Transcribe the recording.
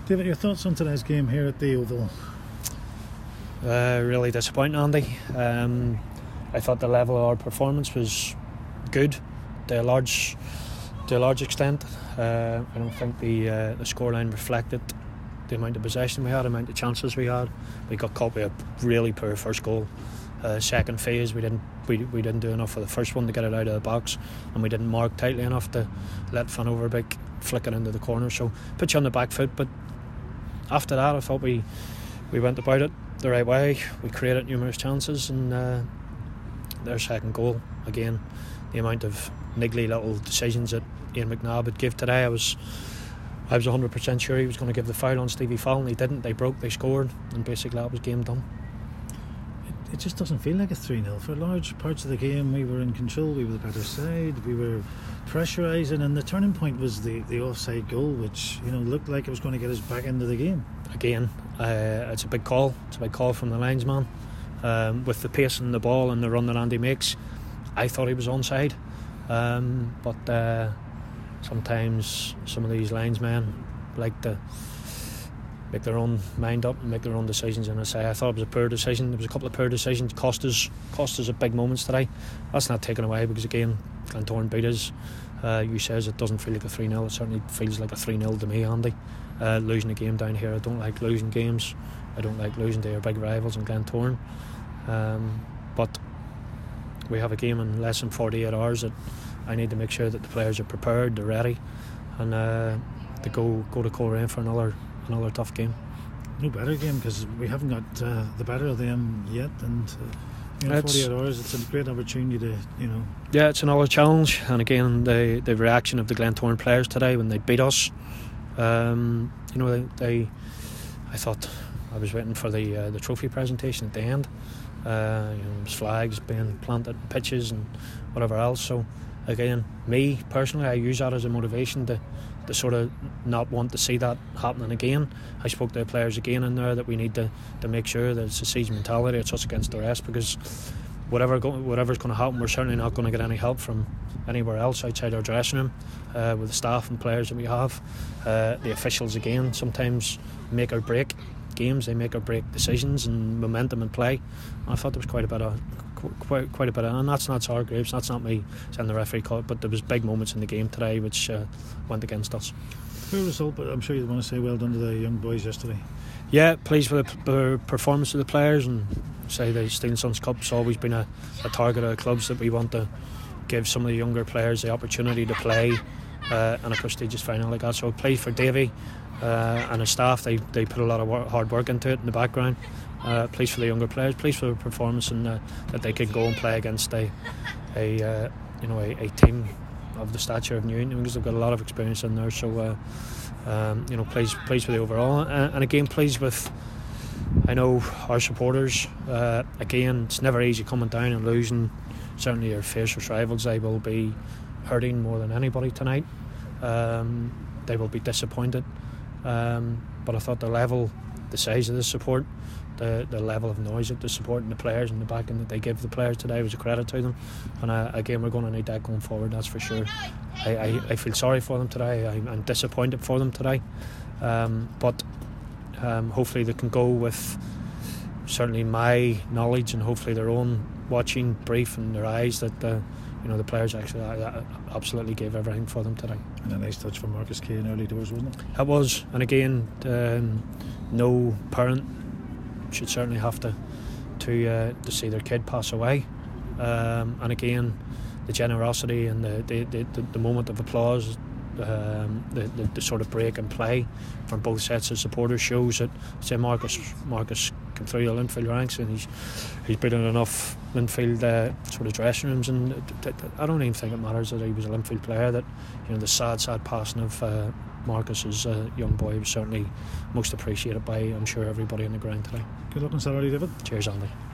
David, your thoughts on today's game here at the Oval? Really disappointing, Andy. I thought the level of our performance was good to a large extent. I don't think the scoreline reflected the amount of possession we had, the amount of chances we had. We got caught with a really poor first goal. Second phase, we didn't do enough for the first one to get it out of the box, and we didn't mark tightly enough to let Van Overbeek flick it into the corner. So put you on the back foot. But after that, I thought we went about it the right way. We created numerous chances, and their second goal again. The amount of niggly little decisions that Ian McNabb would give today, I was 100% sure he was going to give the foul on Stevie Fallon. He didn't. They broke, they scored, and basically that was game done. It just doesn't feel like a 3-0. For large parts of the game, we were in control, we were the better side, we were pressurising, and the turning point was the offside goal, which looked like it was going to get us back into the game. Again, it's a big call. It's a big call from the linesman. With the pace and the ball and the run that Andy makes, I thought he was onside. But sometimes some of these linesmen like to make their own mind up and make their own decisions, and I thought it was a poor decision. There was a couple of poor decisions, cost us at big moments today. That's not taken away, because again, Glentoran beat us. You says it doesn't feel like a 3-0. It certainly feels like a 3-0 to me, Andy. Losing a game down here, I don't like losing games. I don't like losing to our big rivals in Glentoran. But we have a game in less than 48 hours that I need to make sure that the players are prepared, they're ready, and to go to Coleraine for another tough game. No better game, because we haven't got the better of them yet, and 48 hours, it's a great opportunity to Yeah, it's another challenge. And again, the reaction of the Glentoran players today when they beat us, I thought I was waiting for the trophy presentation at the end. There's flags being planted, pitches and whatever else. So again, me personally, I use that as a motivation to sort of not want to see that happening again. I spoke to the players again in there that we need to make sure that it's a siege mentality, it's us against the rest, because whatever's going to happen, we're certainly not going to get any help from anywhere else outside our dressing room, with the staff and players that we have. The officials again sometimes make or break games, they make or break decisions and momentum and play. And I thought there was quite a bit of, and that's not our Graves, that's not me saying the referee caught, but there was big moments in the game today which went against us. Poor result, but I'm sure you'd want to say well done to the young boys yesterday. Yeah, pleased with the performance of the players, and say the Steel Suns Cup's always been a target of the clubs that we want to give some of the younger players the opportunity to play in a prestigious final like that. So pleased for Davy and his staff. They put a lot of hard work into it in the background. Pleased for the younger players, pleased for the performance, and that they could go and play against a team of the stature of Newton, because they've got a lot of experience in there. So pleased with the overall, and again pleased with, I know, our supporters. Again, it's never easy coming down and losing. Certainly our fiercest rivals, they will be hurting more than anybody tonight. They will be disappointed, but I thought the size of the support, the level of noise of the support and the players and the backing that they give the players today was a credit to them. And again, we're going to need that going forward, that's for sure. I feel sorry for them today. I'm disappointed for them today, but hopefully they can go with certainly my knowledge and hopefully their own watching brief in their eyes that the players actually absolutely gave everything for them today. And a nice touch from Marcus Kay in early doors, wasn't it? It was, and again, no parent should certainly have to see their kid pass away. And again, the generosity and the moment of applause, the sort of break and play from both sets of supporters shows that, say, Marcus came through the Linfield ranks, and he's been in enough Linfield sort of dressing rooms, and I don't even think it matters that he was a Linfield player. That the sad passing of Marcus as a young boy was certainly most appreciated by, I'm sure, everybody on the ground today. Good luck on Saturday, David. Cheers, Andy.